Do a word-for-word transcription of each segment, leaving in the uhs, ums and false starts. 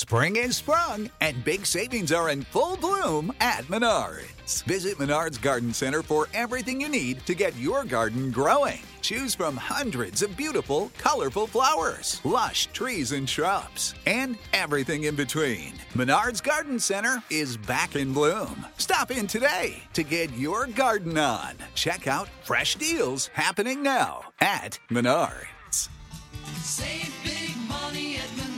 Spring is sprung, and big savings are in full bloom at Menards. Visit Menards Garden Center for everything you need to get your garden growing. Choose from hundreds of beautiful, colorful flowers, lush trees and shrubs, and everything in between. Menards Garden Center is back in bloom. Stop in today to get your garden on. Check out fresh deals happening now at Menards. Save big money at Menards.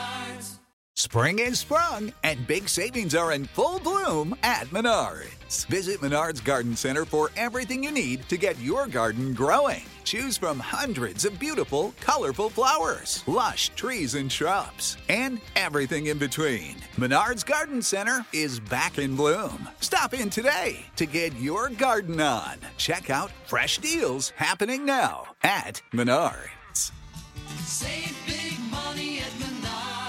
Spring is sprung, and big savings are in full bloom at Menards. Visit Menards Garden Center for everything you need to get your garden growing. Choose from hundreds of beautiful, colorful flowers, lush trees and shrubs, and everything in between. Menards Garden Center is back in bloom. Stop in today to get your garden on. Check out fresh deals happening now at Menards. Save big money at Menards.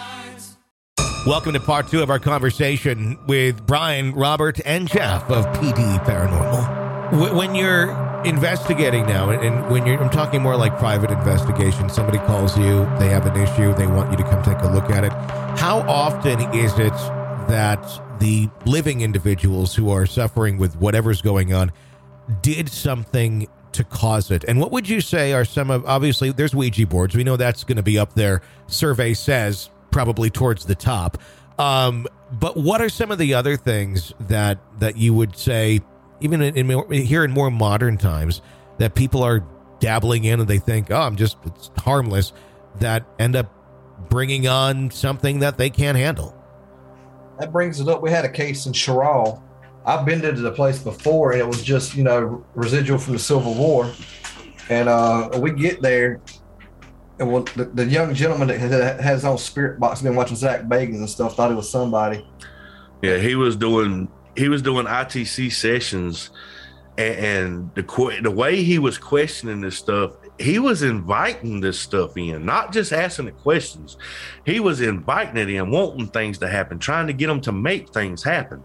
Welcome to part two of our conversation with Brian, Robert, and Jeff of P D Paranormal. When you're investigating now, and when you're, I'm talking more like private investigation, somebody calls you, they have an issue, they want you to come take a look at it. How often is it that the living individuals who are suffering with whatever's going on did something to cause it? And what would you say are some of, obviously, there's Ouija boards. We know that's going to be up there. Survey says probably towards the top. Um, but what are some of the other things that that you would say, even in, in here in more modern times, that people are dabbling in and they think, oh, I'm just, it's harmless, that end up bringing on something that they can't handle? That brings it up. We had a case in Sherrall. I've been to the place before, and it was just, you know, residual from the Civil War. And uh, we get there, and well, the, the young gentleman that has, has his own spirit box, been watching Zach Bagans and stuff, thought it was somebody. Yeah, he was doing he was doing I T C sessions, and, and the the way he was questioning this stuff, he was inviting this stuff in, not just asking the questions. He was inviting it in, wanting things to happen, trying to get them to make things happen.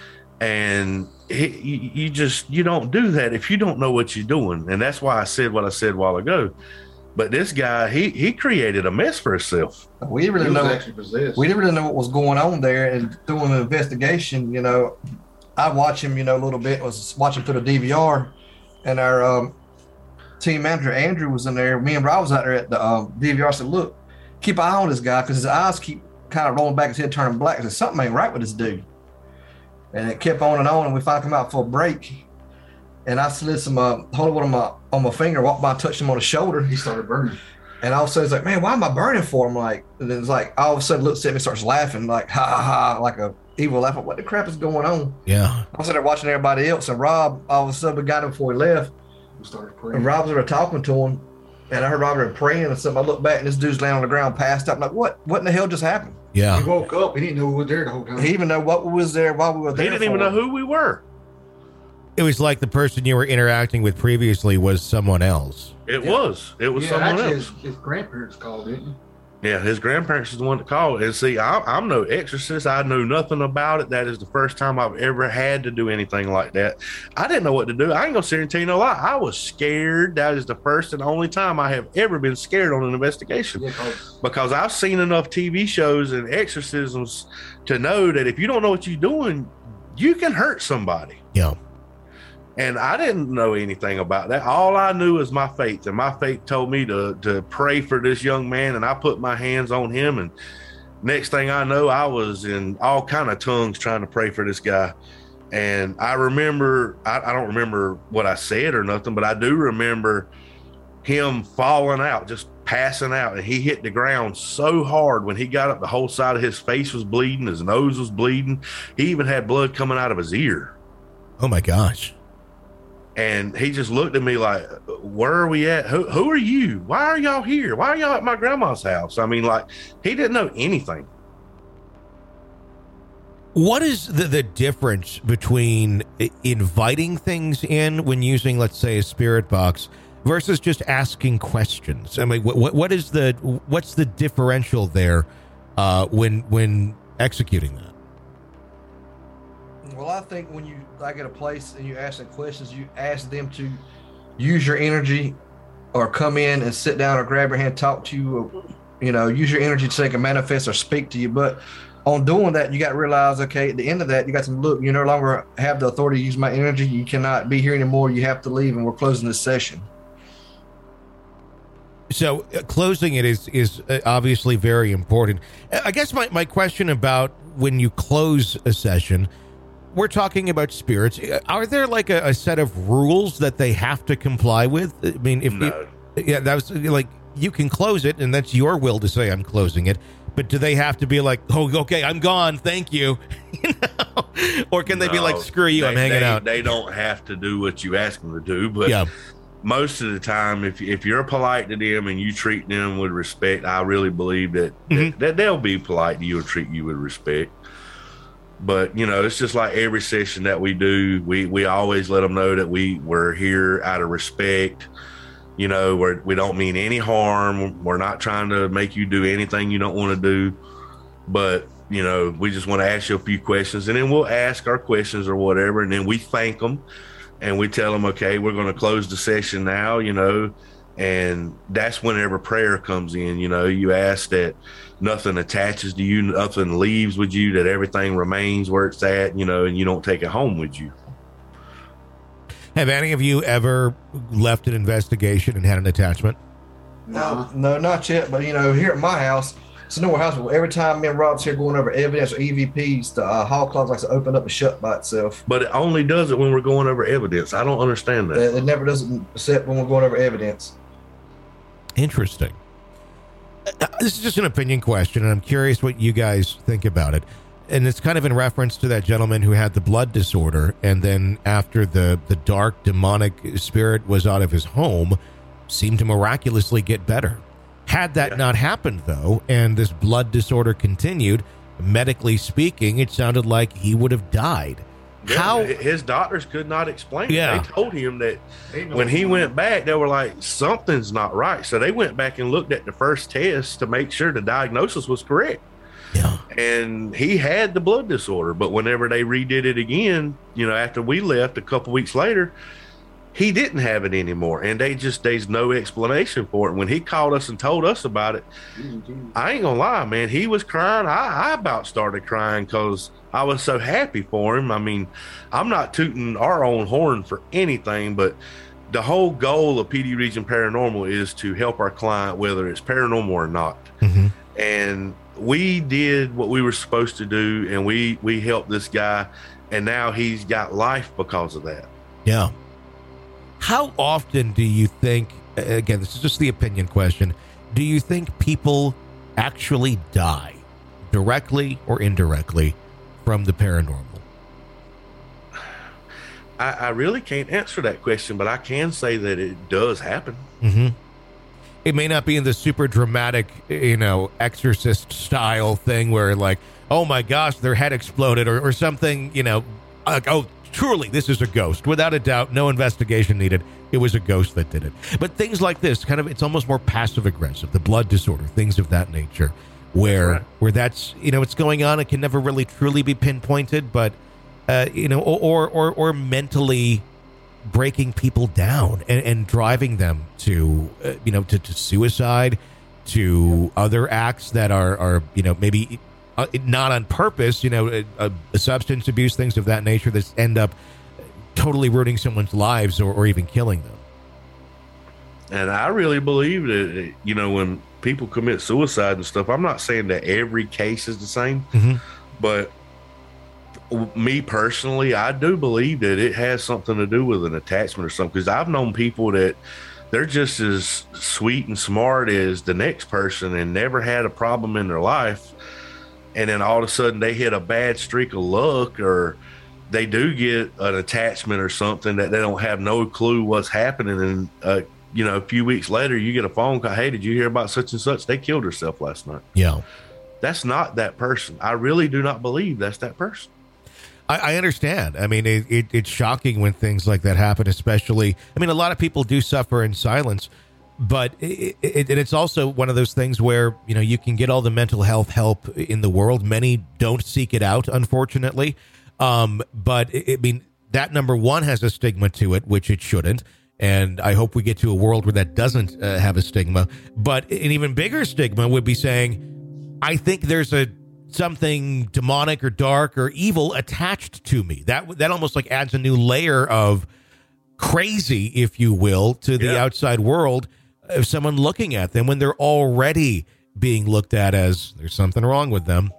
And he, you, you just, you don't do that if you don't know what you're doing. And that's why I said what I said a while ago. But this guy, he he created a mess for himself. We didn't really know. We didn't really know what was going on there, and doing an investigation. You know, I watch him. You know, a little bit. Was watching through the D V R, and our um, team manager Andrew was in there. Me and Rob was out there at the um, D V R. I said, "Look, keep an eye on this guy, because his eyes keep kind of rolling back, his head turning black. I said, something ain't right with this dude." And it kept on and on, and we finally come out for a break. And I slid some uh, holy water on my on my finger, walked by, touched him on the shoulder. He started burning. And all of a sudden, he's like, "Man, why am I burning for?" I'm like, and then it's like, all of a sudden, looks at me, starts laughing, like, ha ha ha, like a evil laugh. What the crap is going on? Yeah. I was there watching everybody else, and Rob, all of a sudden, we got him before he left. We started praying. And Rob was there talking to him, and I heard Robert praying and something. I looked back, and this dude's laying on the ground, passed out. I'm like, what? What in the hell just happened? Yeah. He woke up. He didn't know we were there the whole time. He even know what was there while we were there. He didn't for. even know who we were. It was like the person you were interacting with previously was someone else. It Yeah. was. It was yeah, someone actually, else. His, his grandparents called, didn't Yeah, his grandparents is the one that called. And see, I, I'm no exorcist. I know nothing about it. That is the first time I've ever had to do anything like that. I didn't know what to do. I ain't gonna sit here and tell you no lie. I was scared. That is the first and only time I have ever been scared on an investigation. Yeah, cause, Because I've seen enough T V shows and exorcisms to know that if you don't know what you're doing, you can hurt somebody. Yeah. And I didn't know anything about that. All I knew was my faith, and my faith told me to to pray for this young man, and I put my hands on him, and next thing I know, I was in all kind of tongues trying to pray for this guy. And I remember, I, I don't remember what I said or nothing, but I do remember him falling out, just passing out, and he hit the ground so hard when he got up, the whole side of his face was bleeding, his nose was bleeding. He even had blood coming out of his ear. Oh my gosh. And he just looked at me like, where are we at? Who, who are you? Why are y'all here? Why are y'all at my grandma's house? I mean, like, he didn't know anything. What is the, the difference between inviting things in when using, let's say, a spirit box versus just asking questions? I mean, what what is the what's the differential there uh, when when executing that? Well, I think when you like at a place and you ask them questions, you ask them to use your energy or come in and sit down or grab your hand, talk to you, or you know, use your energy so they can manifest or speak to you. But on doing that, you got to realize, okay, at the end of that, you got to look, you no longer have the authority to use my energy. You cannot be here anymore. You have to leave, and we're closing this session. So uh, closing it is is uh, obviously very important. I guess my, my question about when you close a session, we're talking about spirits. Are there like a, a set of rules that they have to comply with? I mean, if No. it, yeah, that was like, you can close it and that's your will to say I'm closing it. But do they have to be like, oh, okay, I'm gone, thank you, you know? Or can they be No, like, screw you, they, I'm hanging they, out? They don't have to do what you ask them to do, but Yeah. most of the time, if if you're polite to them and you treat them with respect, I really believe that, Mhm. that, that they'll be polite to you and treat you with respect. But, you know, it's just like every session that we do, we, we always let them know that we, we're here out of respect. You know, we're, we don't mean any harm. We're not trying to make you do anything you don't want to do. But, you know, we just want to ask you a few questions, and then we'll ask our questions or whatever, and then we thank them. And we tell them, okay, we're going to close the session now, you know, and that's whenever prayer comes in. You know, you ask that nothing attaches to you, nothing leaves with you, that everything remains where it's at, you know, and you don't take it home with you. Have any of you ever left an investigation and had an attachment? No, no, not yet. But, you know, here at my house, it's a newer house. But every time me and Rob's here going over evidence or E V Ps, the uh, hall closet likes to open up and shut by itself. But it only does it when we're going over evidence. I don't understand that. It, it never does it except when we're going over evidence. Interesting. Uh, This is just an opinion question, and I'm curious what you guys think about it. And it's kind of in reference to that gentleman who had the blood disorder, and then after the, the dark demonic spirit was out of his home, seemed to miraculously get better. Had that Yeah. not happened, though, and this blood disorder continued, medically speaking, it sounded like he would have died. Yeah, How? his doctors could not explain Yeah. it. They told him that Ain't no when he fun. went back, they were like, something's not right. So they went back and looked at the first test to make sure the diagnosis was correct. Yeah. And he had the blood disorder, but whenever they redid it again, you know, after we left a couple weeks later, he didn't have it anymore. And they just, there's no explanation for it. When he called us and told us about it, I ain't gonna lie, man, he was crying. I, I about started crying because I was so happy for him. I mean, I'm not tooting our own horn for anything, but the whole goal of P D Region Paranormal is to help our client, whether it's paranormal or not. Mhm. And we did what we were supposed to do, and we we helped this guy, and now he's got life because of that. Yeah. How often do you think, again, this is just the opinion question, do you think people actually die, directly or indirectly, from the paranormal? I, I really can't answer that question, but I can say that it does happen. Mm-hmm. It may not be in the super dramatic, you know, exorcist style thing where like, oh my gosh, their head exploded or, or something, you know, like, oh, truly, this is a ghost. Without a doubt, no investigation needed. It was a ghost that did it. But things like this, kind of, it's almost more passive aggressive, the blood disorder, things of that nature, where Right. where that's, you know, it's going on. It can never really truly be pinpointed, but, uh, you know, or, or, or mentally breaking people down and, and driving them to, uh, you know, to, to suicide, to other acts that are, are you know, maybe uh, not on purpose, you know, a, a substance abuse, things of that nature that end up totally ruining someone's lives or, or even killing them. And I really believe that, you know, when people commit suicide and stuff, I'm not saying that every case is the same, Mhm. but me personally, I do believe that it has something to do with an attachment or something. Because I've known people that they're just as sweet and smart as the next person and never had a problem in their life. And then all of a sudden they hit a bad streak of luck, or they do get an attachment or something that they don't have no clue what's happening. And, uh, you know, a few weeks later, you get a phone call. Hey, did you hear about such and such? They killed herself last night. Yeah. That's not that person. I really do not believe that's that person. I, I understand. I mean, it, it, it's shocking when things like that happen, especially, I mean, a lot of people do suffer in silence, but it, it, and it's also one of those things where, you know, you can get all the mental health help in the world. Many don't seek it out, unfortunately. Um, but I mean, that number one has a stigma to it, which it shouldn't. And I hope we get to a world where that doesn't uh, have a stigma. But an even bigger stigma would be saying, I think there's a something demonic or dark or evil attached to me. That that almost like adds a new layer of crazy, if you will, to the Yeah. outside world of someone looking at them when they're already being looked at as there's something wrong with them.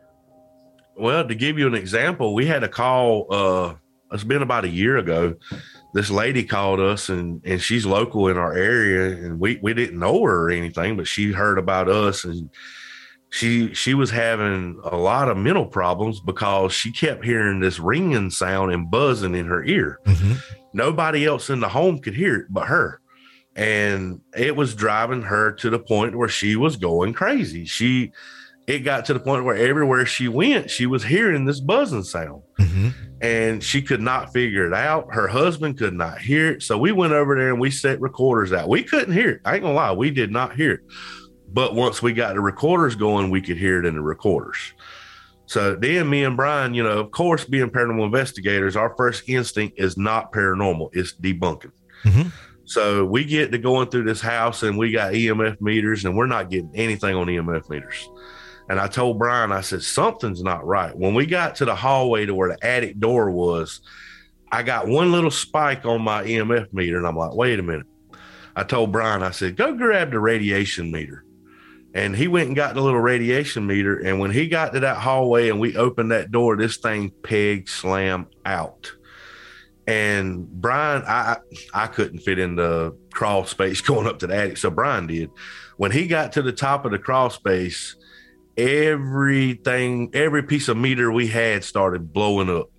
Well, to give you an example, we had a call, uh, it's been about a year ago. This lady called us, and, and she's local in our area, and we, we didn't know her or anything, but she heard about us, and she she was having a lot of mental problems because she kept hearing this ringing sound and buzzing in her ear. Mm-hmm. Nobody else in the home could hear it but her. And it was driving her to the point where she was going crazy. She, it got to the point where everywhere she went, she was hearing this buzzing sound. Mm-hmm. And she could not figure it out. Her husband could not hear it. So we went over there and we set recorders out. We couldn't hear it. I ain't gonna lie, we did not hear it. But once we got the recorders going, we could hear it in the recorders. So then me and Brian, you know, of course, being paranormal investigators, our first instinct is not paranormal, it's debunking. Mm-hmm. So we get to going through this house and we got E M F meters and we're not getting anything on E M F meters. And I told Brian, I said, something's not right. When we got to the hallway to where the attic door was, I got one little spike on my E M F meter. And I'm like, wait a minute. I told Brian, I said, go grab the radiation meter. And he went and got the little radiation meter. And when he got to that hallway and we opened that door, this thing peg slammed out. And Brian, I I couldn't fit in the crawl space going up to the attic, so Brian did. When he got to the top of the crawl space, everything, every piece of meter we had started blowing up.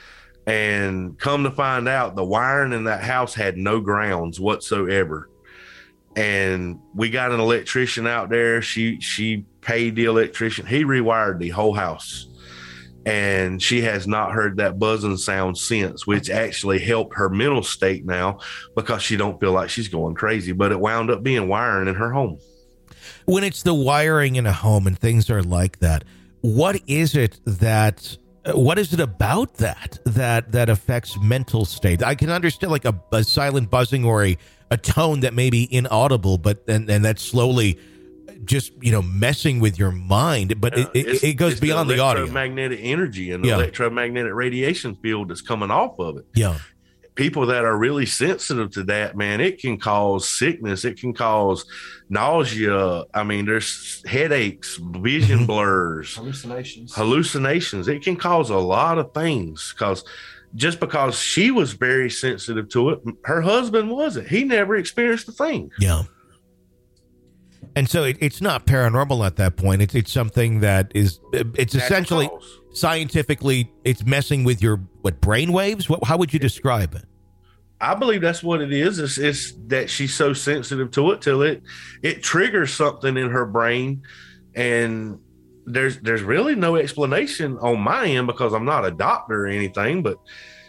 And come to find out, the wiring in that house had no grounds whatsoever. And we got an electrician out there. She she paid the electrician. He rewired the whole house. And she has not heard that buzzing sound since, which actually helped her mental state now because she don't feel like she's going crazy. But it wound up being wiring in her home. When it's the wiring in a home and things are like that, what is it that, what is it about that, that, that affects mental state? I can understand like a, a silent buzzing or a, a tone that may be inaudible, but, and, and that's slowly just, you know, messing with your mind, but it, it, it goes beyond the, the audio. Electromagnetic energy and the yeah. electromagnetic radiation field that's coming off of it. Yeah. People that are really sensitive to that, man, it can cause sickness. It can cause nausea. I mean, there's headaches, vision Mm-hmm. blurs, Hallucinations. hallucinations. It can cause a lot of things because just because she was very sensitive to it, her husband wasn't. He never experienced a thing. Yeah. And so it, it's not paranormal at that point. It's it's something that is, it's essentially scientifically, it's messing with your, what, brain waves? What, how would you describe it? I believe that's what it is. It's, it's that she's so sensitive to it till it, it triggers something in her brain. And there's, there's really no explanation on my end because I'm not a doctor or anything. But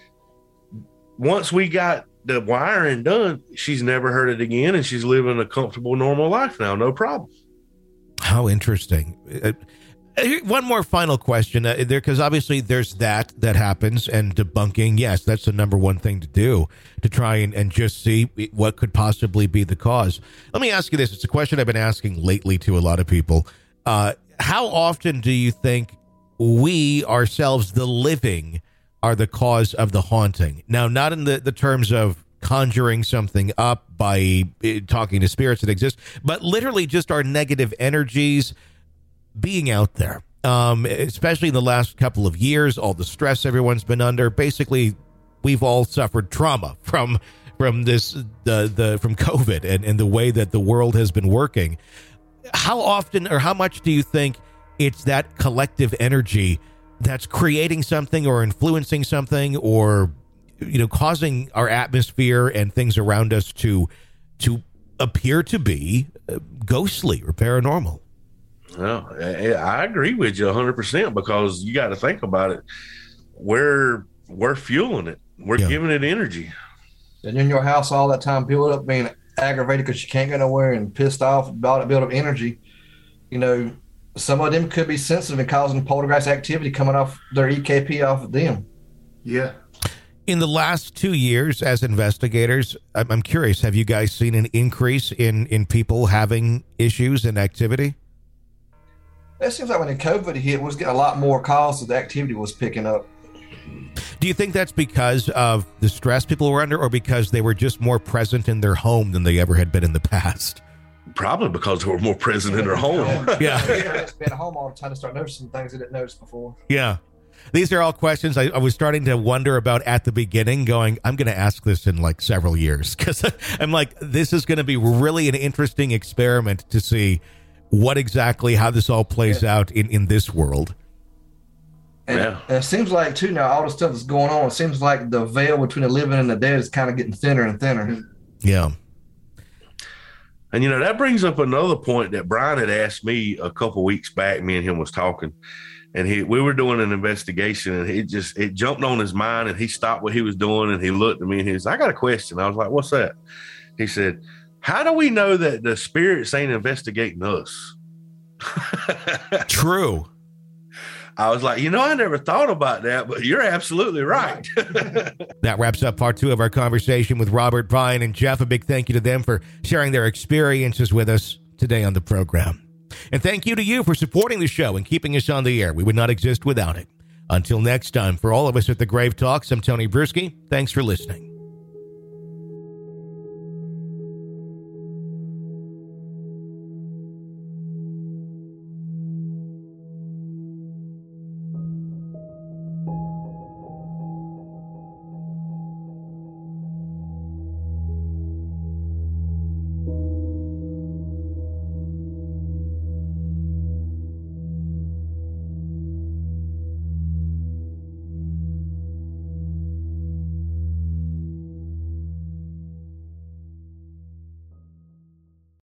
once we got the wiring done, she's never heard it again, and she's living a comfortable, normal life now, no problem. How interesting. Uh, one more final question uh, there, because obviously there's that that happens, and debunking, yes, that's the number one thing to do, to try and, and just see what could possibly be the cause. Let me ask you this. It's a question I've been asking lately to a lot of people. Uh, how often do you think we ourselves, the living, are the cause of the haunting? Now, not in the, the terms of conjuring something up by uh, talking to spirits that exist, but literally just our negative energies being out there, um, especially in the last couple of years, all the stress everyone's been under. Basically, we've all suffered trauma from from this the the from COVID and, and the way that the world has been working. How often or how much do you think it's that collective energy that's creating something or influencing something or, you know, causing our atmosphere and things around us to to appear to be ghostly or paranormal? Well, I agree with you one hundred percent because you got to think about it. We're we're fueling it. We're Yeah. giving it energy. And in your house all that time, build up being aggravated because you can't get nowhere and pissed off about it, build up energy. You know, some of them could be sensitive and causing poltergeist activity coming off their E K P off of them. Yeah. In the last two years as investigators, I'm I'm curious, have you guys seen an increase in, in people having issues and activity? It seems like when the COVID hit, we was getting a lot more calls, so the activity was picking up. Do you think that's because of the stress people were under, or because they were just more present in their home than they ever had been in the past? Probably because they were more present in their home. Yeah. It's been at home all the time to start noticing things they didn't notice before. Yeah. These are all questions I, I was starting to wonder about at the beginning, going, I'm going to ask this in like several years, because I'm like, this is going to be really an interesting experiment to see what exactly, how this all plays Yeah. out in, in this world. And, Yeah. and it seems like, too, now all the stuff that's going on, it seems like the veil between the living and the dead is kind of getting thinner and thinner. Yeah. And, you know, that brings up another point that Brian had asked me a couple weeks back. Me and him was talking, and he we were doing an investigation, and he just, it jumped on his mind, and he stopped what he was doing, and he looked at me, and he was, I got a question. I was like, what's that? He said, how do we know that the spirits ain't investigating us? True. I was like, you know, I never thought about that, but you're absolutely right. That wraps up part two of our conversation with Robert, Brian, and Jeff. A big thank you to them for sharing their experiences with us today on the program. And thank you to you for supporting the show and keeping us on the air. We would not exist without it. Until next time, for all of us at the Grave Talks, I'm Tony Bruschi. Thanks for listening.